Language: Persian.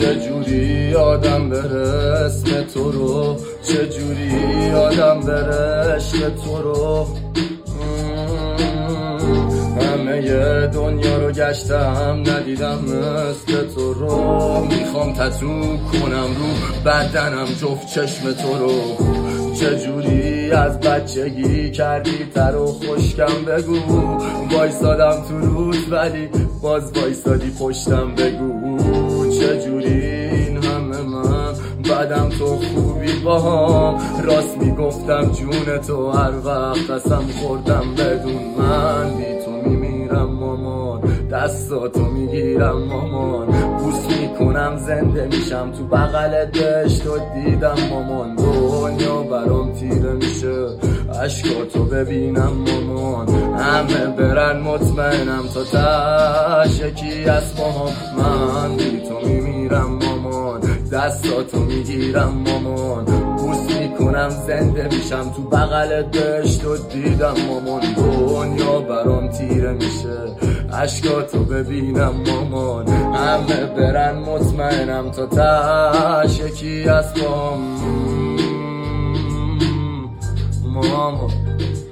چجوری آدم بره اسم تو رو، چجوری آدم بره عشق تو رو. همه دنیا رو گشتم ندیدم مثل تو رو. میخوام تتو کنم رو بدنم جفت چشم تو رو. چجوری از بچگی کردی تر و خشکم بگو. وایسادم تو رود ولی باز وایسادی پشتم بگو. چجوری این همه من بعدم تو خوبی باهام. راست میگفتم جون تو هر وقت قسم خوردم بدون من. بی تو میمیرم مامان، دستاتو میگیرم مامان. بوس میکنم زنده میشم تو بغلت بهشت و دیدم مامان. دنیا برام تیره میشه عشقاتو ببینم مامان. همه برن مطمئنم تا تش یکی از مامان. من بی تو میمیرم مامان، دستاتو میگیرم مامان. بوس میکنم زنده میشم تو بغلت بهشت و دیدم مامان. دنیا برام تیره میشه عشقاتو ببینم مامان. همه برن مطمئنم تا تش یکی از مامان.